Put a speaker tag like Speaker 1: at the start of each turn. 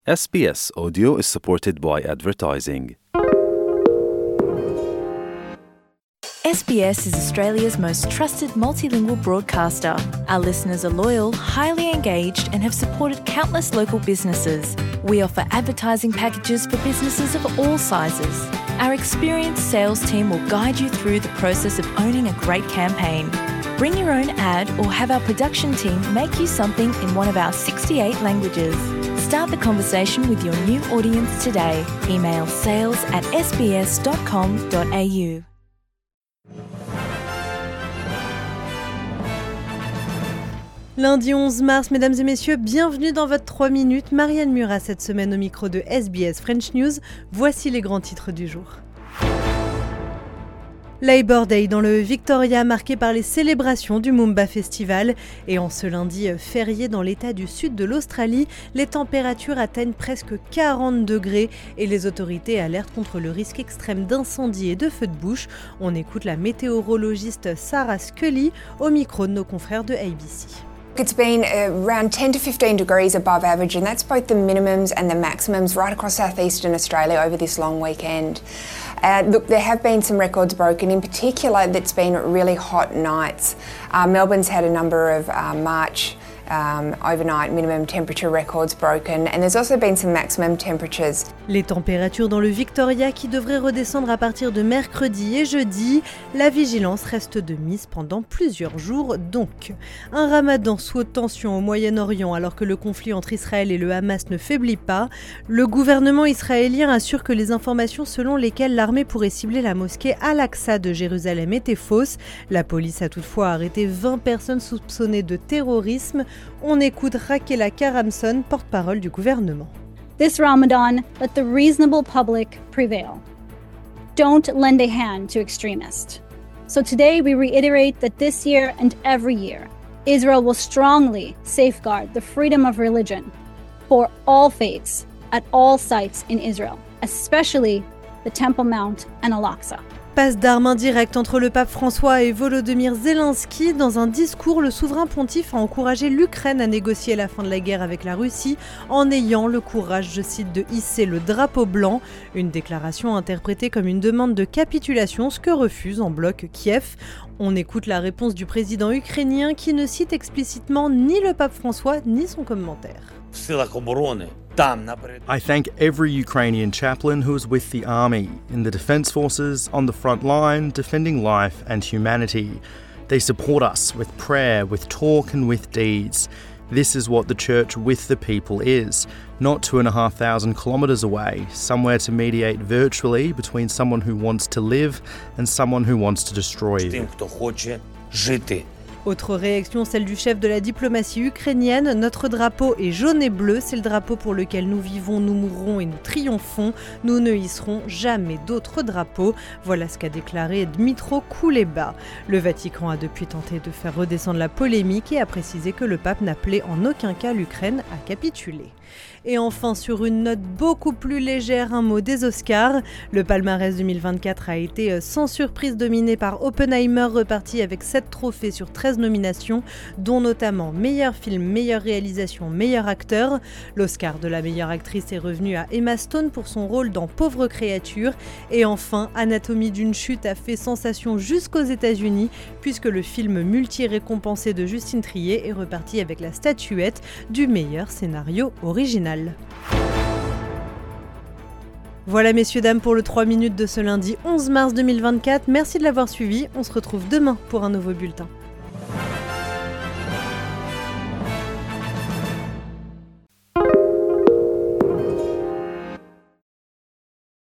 Speaker 1: SBS Audio is supported by advertising.
Speaker 2: SBS is Australia's most trusted multilingual broadcaster. Our listeners are loyal, highly engaged, and have supported countless local businesses. We offer advertising packages for businesses of all sizes. Our experienced sales team will guide you through the process of owning a great campaign. Bring your own ad or have our production team make you something in one of our 68 languages. Start the conversation with your new audience today. Email sales@sbs.com.au.
Speaker 3: Lundi 11 mars, mesdames et messieurs, bienvenue dans votre 3 minutes. Marianne Murat cette semaine au micro de SBS French News. Voici les grands titres du jour. Labour Day dans le Victoria, marqué par les célébrations du Moomba Festival. Et en ce lundi férié dans l'état du sud de l'Australie, les températures atteignent presque 40 degrés et les autorités alertent contre le risque extrême d'incendie et de feux de bouche. On écoute la météorologiste Sarah Scully au micro de nos confrères de ABC.
Speaker 4: It's been around 10 to 15 degrees above average, and that's both the minimums and the maximums right across southeastern Australia over this long weekend. Look, there have been some records broken. In particular, that's been really hot nights. Melbourne's had a number of March overnight minimum temperature records broken, and there's also been some maximum temperatures.
Speaker 3: Les températures dans le Victoria qui devraient redescendre à partir de mercredi et jeudi. La vigilance reste de mise pendant plusieurs jours donc. Un ramadan sous haute tension au Moyen-Orient alors que le conflit entre Israël et le Hamas ne faiblit pas. Le gouvernement israélien assure que les informations selon lesquelles l'armée pourrait cibler la mosquée Al-Aqsa de Jérusalem étaient fausses. La police a toutefois arrêté 20 personnes soupçonnées de terrorisme. On écoute Rakela Karamson, porte-parole du gouvernement.
Speaker 5: This Ramadan, let the reasonable public prevail. Don't lend a hand to extremists. So today we reiterate that this year and every year, Israel will strongly safeguard the freedom of religion for all faiths at all sites in Israel, especially the Temple Mount and Al-Aqsa.
Speaker 3: Passe d'armes indirecte entre le pape François et Volodymyr Zelensky. Dans un discours, le souverain pontife a encouragé l'Ukraine à négocier la fin de la guerre avec la Russie en ayant le courage, je cite, de hisser le drapeau blanc. Une déclaration interprétée comme une demande de capitulation, ce que refuse en bloc Kiev. On écoute la réponse du président ukrainien qui ne cite explicitement ni le pape François ni son commentaire.
Speaker 6: I thank every Ukrainian chaplain who is with the army, in the defence forces, on the front line, defending life and humanity. They support us with prayer, with talk and with deeds. This is what the church with the people is, not 2,500 kilometres away, somewhere to mediate virtually between someone who wants to live and someone who wants to destroy you.
Speaker 3: Autre réaction, celle du chef de la diplomatie ukrainienne. Notre drapeau est jaune et bleu, c'est le drapeau pour lequel nous vivons, nous mourrons et nous triomphons. Nous ne hisserons jamais d'autres drapeaux. Voilà ce qu'a déclaré Dmytro Kuleba. Le Vatican a depuis tenté de faire redescendre la polémique et a précisé que le pape n'appelait en aucun cas l'Ukraine à capituler. Et enfin, sur une note beaucoup plus légère, un mot des Oscars. Le palmarès 2024 a été sans surprise dominé par Oppenheimer, reparti avec 7 trophées sur 13 nominations, dont notamment meilleur film, meilleure réalisation, meilleur acteur. L'Oscar de la meilleure actrice est revenu à Emma Stone pour son rôle dans Pauvre créature. Et enfin, Anatomie d'une chute a fait sensation jusqu'aux États-Unis, puisque le film multi-récompensé de Justine Triet est reparti avec la statuette du meilleur scénario original. Voilà messieurs, dames pour le 3 minutes de ce lundi 11 mars 2024. Merci de l'avoir suivi. On se retrouve demain pour un nouveau bulletin.